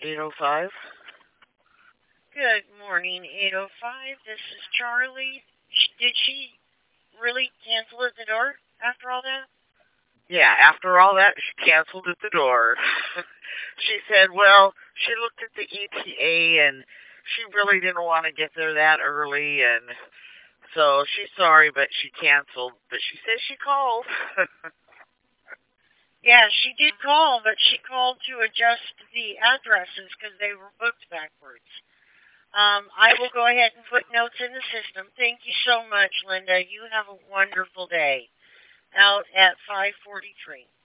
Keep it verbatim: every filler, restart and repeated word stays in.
eight oh five. Good morning, eight oh five. This is Charlie. Sh- Did she really cancel at the door after all that? Yeah, after all that, she canceled at the door. She said, well, she looked at the E T A and she really didn't want to get there that early, and so she's sorry, but she canceled. But she says she called. Yeah, she did call, but she called to adjust the addresses because they were booked backwards. Um, I will go ahead and put notes in the system. Thank you so much, Linda. You have a wonderful day. Out at five forty-three.